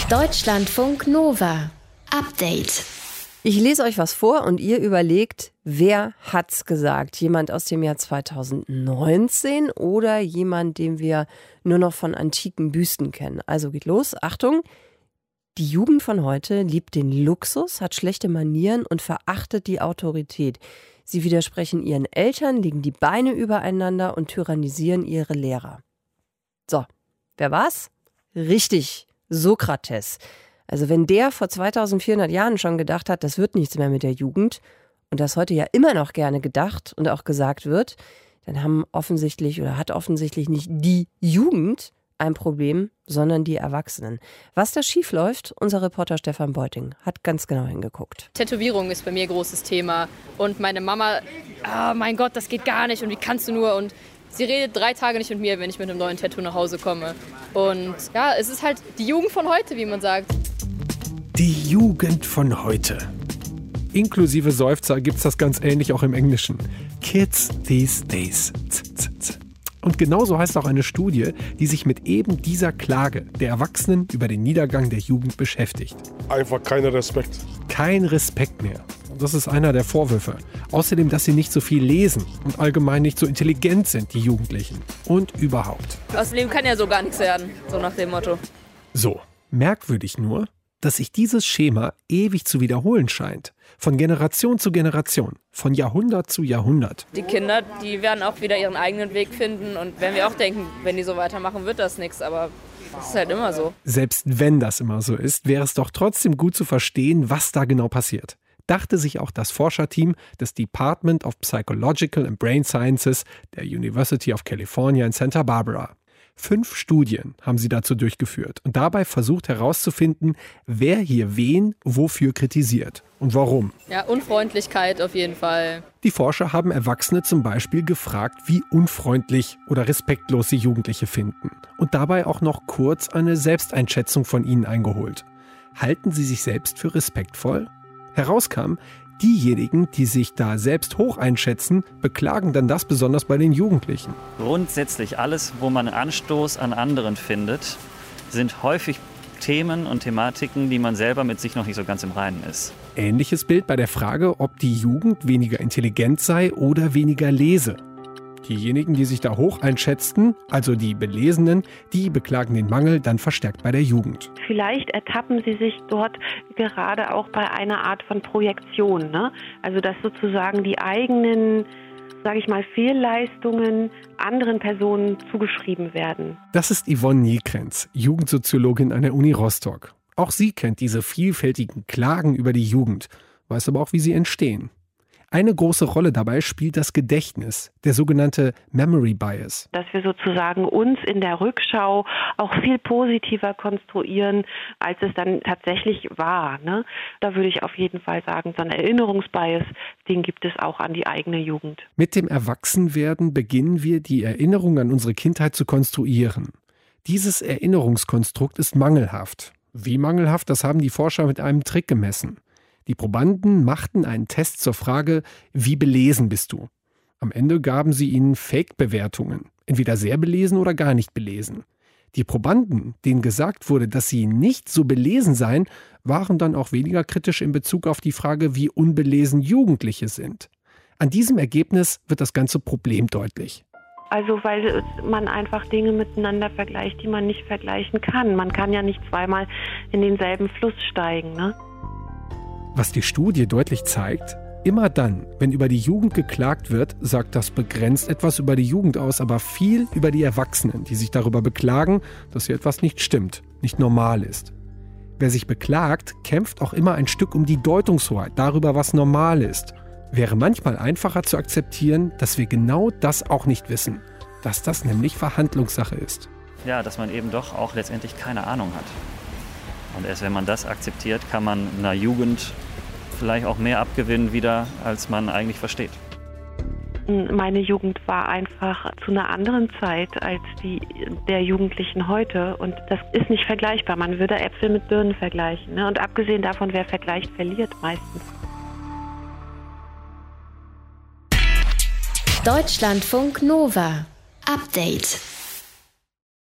Deutschlandfunk Nova. Update. Ich lese euch was vor und ihr überlegt, wer hat's gesagt? Jemand aus dem Jahr 2019 oder jemand, den wir nur noch von antiken Büsten kennen? Also geht los, Achtung. Die Jugend von heute liebt den Luxus, hat schlechte Manieren und verachtet die Autorität. Sie widersprechen ihren Eltern, legen die Beine übereinander und tyrannisieren ihre Lehrer. So, wer war's? Richtig, Sokrates. Also wenn der vor 2400 Jahren schon gedacht hat, das wird nichts mehr mit der Jugend und das heute ja immer noch gerne gedacht und auch gesagt wird, dann hat offensichtlich nicht die Jugend ein Problem, sondern die Erwachsenen. Was da schief läuft, unser Reporter Stefan Beuting hat ganz genau hingeguckt. Tätowierung ist bei mir ein großes Thema und meine Mama, mein Gott, das geht gar nicht und wie kannst du nur, und sie redet 3 Tage nicht mit mir, wenn ich mit einem neuen Tattoo nach Hause komme. Und ja, es ist halt die Jugend von heute, wie man sagt. Die Jugend von heute. Inklusive Seufzer gibt's das ganz ähnlich auch im Englischen. Kids these days. Und genauso heißt auch eine Studie, die sich mit eben dieser Klage der Erwachsenen über den Niedergang der Jugend beschäftigt. Einfach kein Respekt. Kein Respekt mehr. Und das ist einer der Vorwürfe. Außerdem, dass sie nicht so viel lesen und allgemein nicht so intelligent sind, die Jugendlichen. Und überhaupt. Aus dem Leben kann ja so gar nichts werden, so nach dem Motto. So, merkwürdig nur, dass sich dieses Schema ewig zu wiederholen scheint. Von Generation zu Generation, von Jahrhundert zu Jahrhundert. Die Kinder, die werden auch wieder ihren eigenen Weg finden und wenn wir auch denken, wenn die so weitermachen, wird das nichts, aber das ist halt immer so. Selbst wenn das immer so ist, wäre es doch trotzdem gut zu verstehen, was da genau passiert. Dachte sich auch das Forscherteam des Department of Psychological and Brain Sciences der University of California in Santa Barbara. 5 Studien haben sie dazu durchgeführt und dabei versucht herauszufinden, wer hier wen wofür kritisiert und warum. Ja, Unfreundlichkeit auf jeden Fall. Die Forscher haben Erwachsene zum Beispiel gefragt, wie unfreundlich oder respektlos sie Jugendliche finden und dabei auch noch kurz eine Selbsteinschätzung von ihnen eingeholt. Halten sie sich selbst für respektvoll? Herauskam, diejenigen, die sich da selbst hoch einschätzen, beklagen dann das besonders bei den Jugendlichen. Grundsätzlich alles, wo man Anstoß an anderen findet, sind häufig Themen und Thematiken, die man selber mit sich noch nicht so ganz im Reinen ist. Ähnliches Bild bei der Frage, ob die Jugend weniger intelligent sei oder weniger lese. Diejenigen, die sich da hoch einschätzten, also die Belesenen, die beklagen den Mangel dann verstärkt bei der Jugend. Vielleicht ertappen sie sich dort gerade auch bei einer Art von Projektion, ne? Also dass sozusagen die eigenen, sage ich mal, Fehlleistungen anderen Personen zugeschrieben werden. Das ist Yvonne Niekrenz, Jugendsoziologin an der Uni Rostock. Auch sie kennt diese vielfältigen Klagen über die Jugend, weiß aber auch, wie sie entstehen. Eine große Rolle dabei spielt das Gedächtnis, der sogenannte Memory Bias. Dass wir sozusagen uns in der Rückschau auch viel positiver konstruieren, als es dann tatsächlich war, ne? Da würde ich auf jeden Fall sagen, so ein Erinnerungsbias, den gibt es auch an die eigene Jugend. Mit dem Erwachsenwerden beginnen wir, die Erinnerung an unsere Kindheit zu konstruieren. Dieses Erinnerungskonstrukt ist mangelhaft. Wie mangelhaft, das haben die Forscher mit einem Trick gemessen. Die Probanden machten einen Test zur Frage, wie belesen bist du? Am Ende gaben sie ihnen Fake-Bewertungen, entweder sehr belesen oder gar nicht belesen. Die Probanden, denen gesagt wurde, dass sie nicht so belesen seien, waren dann auch weniger kritisch in Bezug auf die Frage, wie unbelesen Jugendliche sind. An diesem Ergebnis wird das ganze Problem deutlich. Also weil man einfach Dinge miteinander vergleicht, die man nicht vergleichen kann. Man kann ja nicht zweimal in denselben Fluss steigen, ne? Was die Studie deutlich zeigt, immer dann, wenn über die Jugend geklagt wird, sagt das begrenzt etwas über die Jugend aus, aber viel über die Erwachsenen, die sich darüber beklagen, dass hier etwas nicht stimmt, nicht normal ist. Wer sich beklagt, kämpft auch immer ein Stück um die Deutungshoheit darüber, was normal ist. Wäre manchmal einfacher zu akzeptieren, dass wir genau das auch nicht wissen, dass das nämlich Verhandlungssache ist. Ja, dass man eben doch auch letztendlich keine Ahnung hat. Und erst wenn man das akzeptiert, kann man einer Jugend vielleicht auch mehr abgewinnen wieder, als man eigentlich versteht. Meine Jugend war einfach zu einer anderen Zeit als die der Jugendlichen heute. Und das ist nicht vergleichbar. Man würde Äpfel mit Birnen vergleichen, ne? Und abgesehen davon, wer vergleicht, verliert meistens. Deutschlandfunk Nova. Update.